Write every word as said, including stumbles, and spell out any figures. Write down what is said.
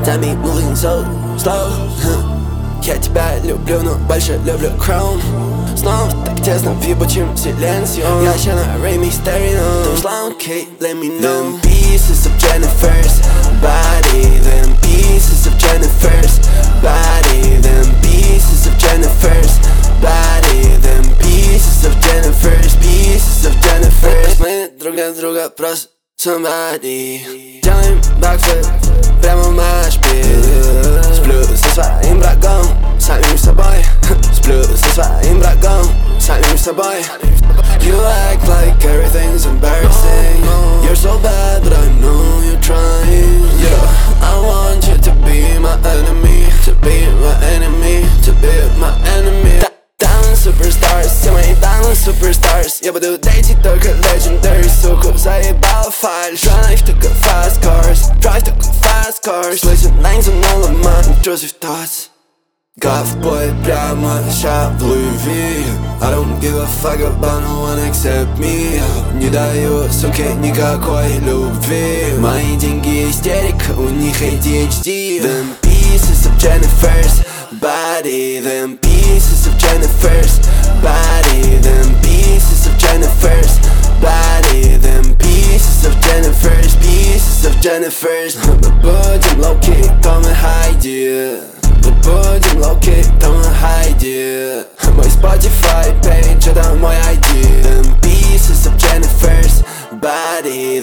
Tell me moving so slow. Я тебя люблю, но больше люблю Chrome. Снова так тесно в ебучем силенсио. Я ща на Rey Mysterio. Don't slow, okay, let me know. Them pieces of Jennifer's body. Them pieces of Jennifer's body. Them pieces of Jennifer's body. Them pieces of Jennifer's, pieces of Jennifer's. Мы друг для друга просто somebody. Делаем бэкфлип прямо в машпиль. Сплю со своим врагом, самим собой. Сплю со своим врагом, самим собой. You act like everything's embarrassing. You're so bad, but I know you're trying. Yeah, I want you to be my enemy. To be my enemy, to be my enemy. Down superstars, все мои down superstars. Я буду дейтить только legendary, суку, заебал фальш. Drive только fast cars, drive только fast cars. Слышит names on all of my intrusive thoughts. Ковбой прямо ща в Louis V. I don't give a fuck about no one except me. Не даю, суке, никакой любви. Мои деньги истерика, у них эй ди эйч ди. Them pieces of Jennifer's body. Them pieces of Jennifer's body. Them pieces of Jennifer's body. Them pieces of Jennifer's, pieces of Jennifer's. Мы будем low-key, то мы хайди. Мы будем low-key, то мы хайди. Мой Spotify page, это мой ай ди. Them pieces of Jennifer's body.